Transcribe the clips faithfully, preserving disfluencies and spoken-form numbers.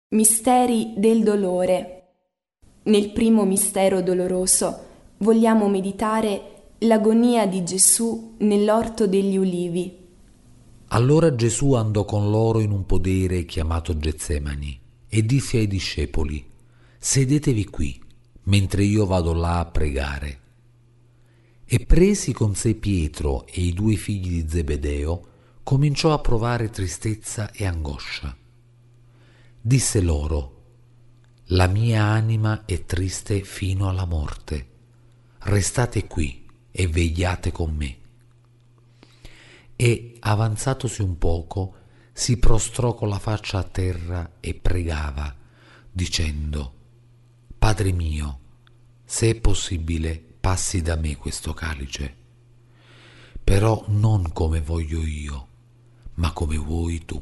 Misteri del dolore. Nel primo mistero doloroso vogliamo meditare l'agonia di Gesù nell'orto degli ulivi. Allora Gesù andò con loro in un podere chiamato Getsemani e disse ai discepoli: «Sedetevi qui, mentre io vado là a pregare». E presi con sé Pietro e i due figli di Zebedeo, cominciò a provare tristezza e angoscia. Disse loro: «La mia anima è triste fino alla morte. Restate qui e vegliate con me». E, avanzatosi un poco, si prostrò con la faccia a terra e pregava, dicendo: «Padre mio, se è possibile, passi da me questo calice, però non come voglio io, ma come vuoi tu».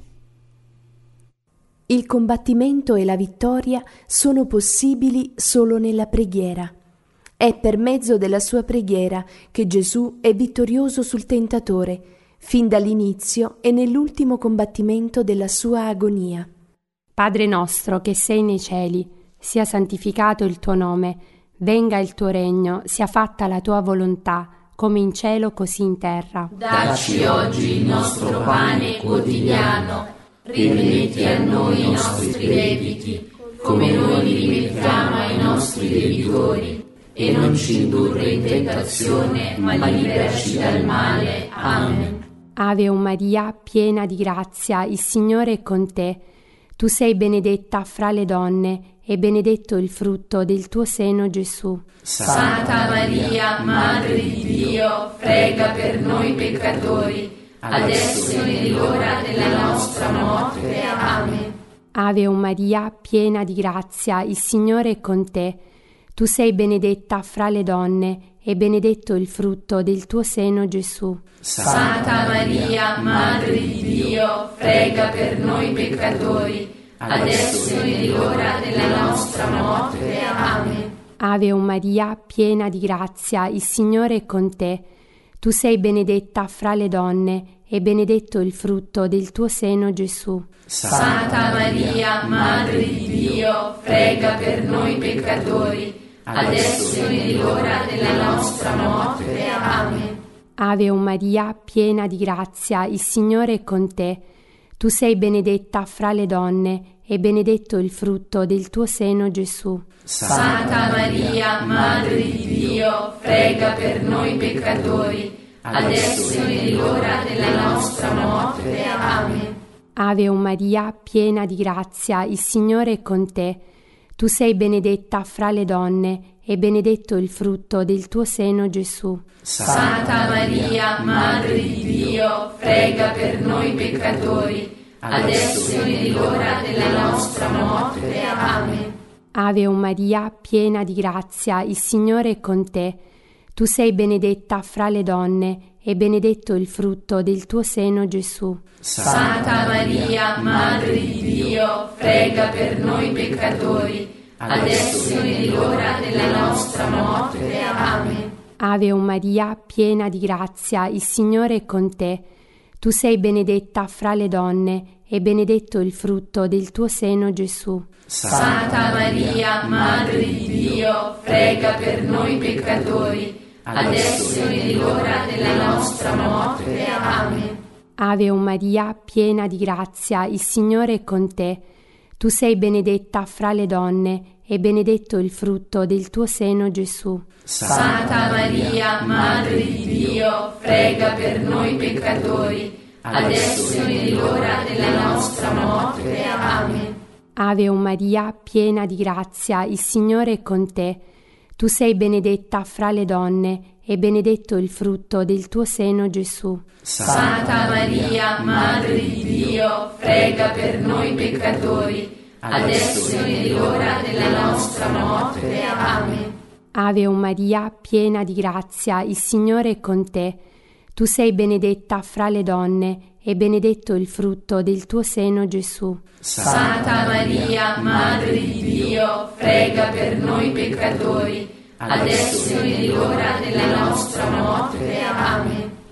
Il combattimento e la vittoria sono possibili solo nella preghiera. È per mezzo della sua preghiera che Gesù è vittorioso sul tentatore, fin dall'inizio e nell'ultimo combattimento della sua agonia. Padre nostro che sei nei cieli, sia santificato il tuo nome, venga il tuo regno, sia fatta la tua volontà, come in cielo così in terra. Dacci oggi il nostro pane quotidiano, rimetti a noi i nostri debiti, come noi li rimettiamo ai nostri debitori, e non ci indurre in tentazione, ma liberaci dal male. Amen. Ave o Maria, piena di grazia, il Signore è con te. Tu sei benedetta fra le donne, e benedetto il frutto del tuo seno, Gesù. Santa Maria, Madre di Dio, prega per noi peccatori, adesso e nell'ora della nostra morte. Amen. Ave o Maria, piena di grazia, il Signore è con te. Tu sei benedetta fra le donne, e benedetto il frutto del tuo seno, Gesù. Santa Maria, Madre di Dio, prega per noi peccatori, adesso e nell'ora della nostra morte. Amen. Ave o Maria, piena di grazia, il Signore è con te. Tu sei benedetta fra le donne, e benedetto il frutto del tuo seno, Gesù. Santa Maria, Madre di Dio, prega per noi peccatori, adesso e nell'ora della nostra morte. Amen. Ave o Maria, piena di grazia, il Signore è con te. Tu sei benedetta fra le donne, e benedetto il frutto del tuo seno, Gesù. Santa Maria, Madre di Dio, prega per noi peccatori, adesso e nell'ora della nostra morte. Amen. Ave o Maria, piena di grazia, il Signore è con te. Tu sei benedetta fra le donne, e benedetto il frutto del tuo seno, Gesù. Santa Maria, Madre di Dio, prega per noi peccatori, adesso e nell'ora della nostra morte. Amen. Ave o Maria, piena di grazia, il Signore è con te. Tu sei benedetta fra le donne, e benedetto il frutto del tuo seno, Gesù. Santa Maria, Madre di Dio, prega per noi peccatori, adesso e nell'ora della nostra morte. Amen. Ave o Maria, piena di grazia, il Signore è con te. Tu sei benedetta fra le donne, e benedetto il frutto del tuo seno, Gesù. Santa Maria, Madre di Dio, prega per noi peccatori, adesso e nell'ora della nostra morte. Amen. Ave o Maria, piena di grazia, il Signore è con te. Tu sei benedetta fra le donne, e benedetto il frutto del tuo seno, Gesù. Santa Maria, Madre di Dio, prega per noi peccatori, adesso e nell'ora della nostra morte. Amen. Ave o Maria, piena di grazia, il Signore è con te. Tu sei benedetta fra le donne, e benedetto il frutto del tuo seno, Gesù. Santa Maria, Madre di Dio, prega per noi peccatori, adesso e nell'ora della nostra morte. Amen. Ave o Maria, piena di grazia, il Signore è con te. Tu sei benedetta fra le donne, e benedetto il frutto del tuo seno, Gesù. Santa Maria, Madre di Dio, prega per noi peccatori, adesso e nell'ora della nostra morte. Amen.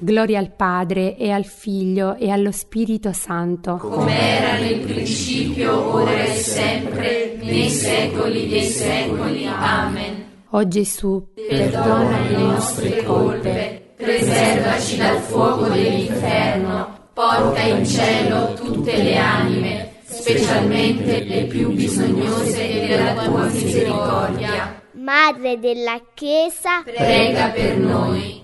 Gloria al Padre e al Figlio e allo Spirito Santo. Come era nel principio, ora e sempre, nei secoli dei secoli. Amen. O Gesù, perdona le nostre colpe, preservaci dal fuoco dell'inferno, porta in cielo tutte le anime, specialmente le più bisognose della tua misericordia. Madre della Chiesa, prega per noi.